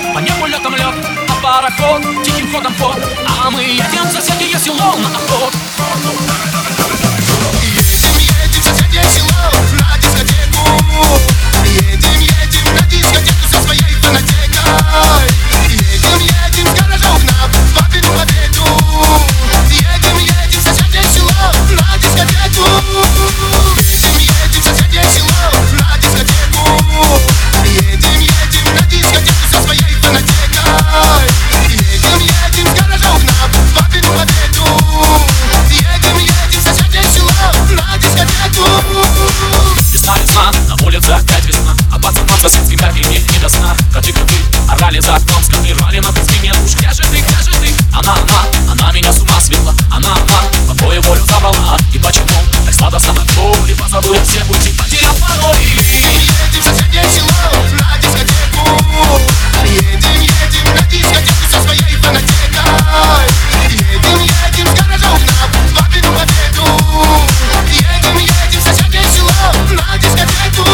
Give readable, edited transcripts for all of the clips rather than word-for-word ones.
По небу летом лед, а пароход тихим ходом ход, а мы едем в соседнее село на охот. Едем, едем в соседнее село на дискотеку. Едем, едем на дискотеку со своей фанатекой. Едем, едем с гаража угнав папину победу. Едем, едем в соседнее село на дискотеку. Едем, едем в соседнее село на дискотеку. Едем, едем на дискотеку со своей фанатекой. Едем, едем с гаража угнав папину победу. Едем, едем в соседнее село на дискотеку. Весна, весна, на улице опять весна, а пацанам соседским так и не до сна. Коты-коты орали за окном, скоты рвали на спине. Уж где же ты, где же ты? Она меня с ума свела. Она по твою волю забрала. И почему так сладостно на боли? Позабыл я все пути, потерял пароль. Едем в соседнее село на дискотеку. Едем, едем на дискотеку со своей фанатекой. Едем, едем с гаража угнав папину победу. Едем, едем в соседнее село на дискотеку.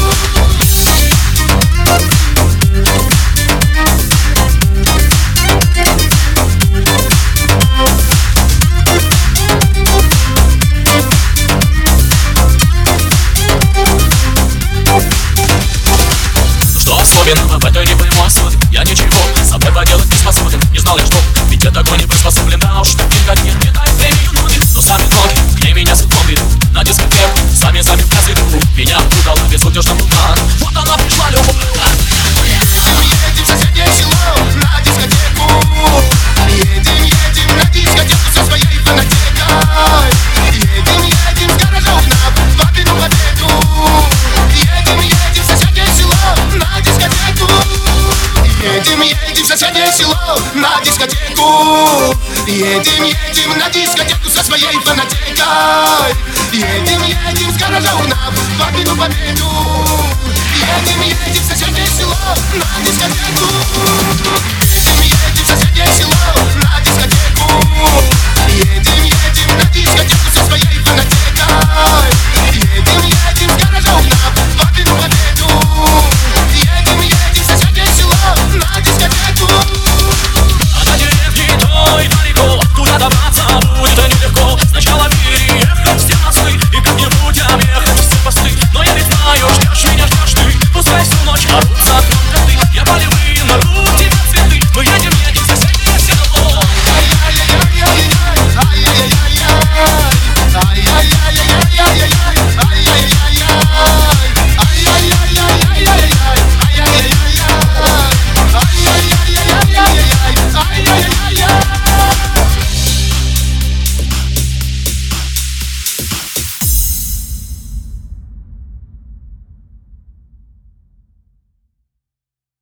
В этой любимой особе я ничего с собой поделать не способен. Не знал я, что ведь я такой не приспособлен. Да уж таким, как нет, не дай премию ноги. Но сами ноги мне меня судьбом ведут на дискотеку. Сами в пляс ведут. Меня окружала безудержно луна. Вот она пришла, любовь. Едем, едем в соседнее село на дискотеку. Едем, едем на дискотеку со своей фанатекой. Едем, едем с гаража угнав папину победу. Едем, едем в соседнее село на дискотеку. Едем, едем в соседнее село на дискотеку. Едем, едем на дискотеку со своей фанатекой. Едем, едем с гаража угнав папину победу. Едем, едем в соседнее село на дискотеку. Едем, едем в соседнее село на дискотеку. Едем, едем